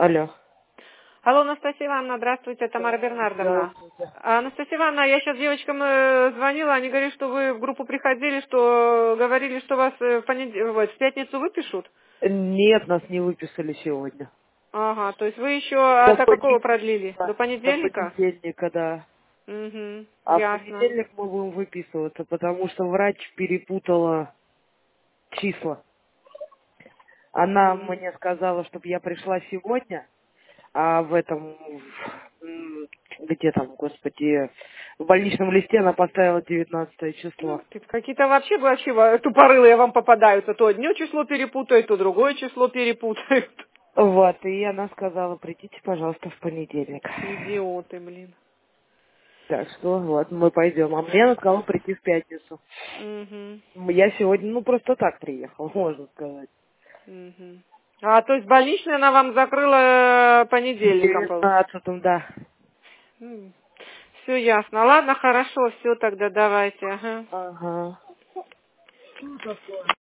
Алло. Алло, Анастасия Ивановна, здравствуйте, Тамара Бернардовна. Здравствуйте. Анастасия Ивановна, я сейчас девочкам звонила, они говорят, что вы в группу приходили, что говорили, что вас в пятницу выпишут. Нет, нас не выписали сегодня. Ага, то есть вы еще До до какого продлили? До понедельника. До понедельника? понедельника, да. Угу, А в ясно. понедельник мы будем выписываться, потому что врач перепутала числа. Она М. мне сказала, чтобы я пришла сегодня, а в этом, где там, господи, в больничном листе она поставила 19 число. Какие-то вообще тупорылые вам попадаются. То одно число перепутают, то другое число перепутают. Вот, и она сказала, придите, пожалуйста, в понедельник. Идиоты, блин. Так что вот мы пойдем. А мне надо сказала прийти в пятницу. Угу. Я сегодня, просто так приехал, можно сказать. Угу. А то есть больничная она вам закрыла В понедельником, получается? 19-м, да. Все ясно. Ладно, хорошо, все тогда давайте. Ага. Ага.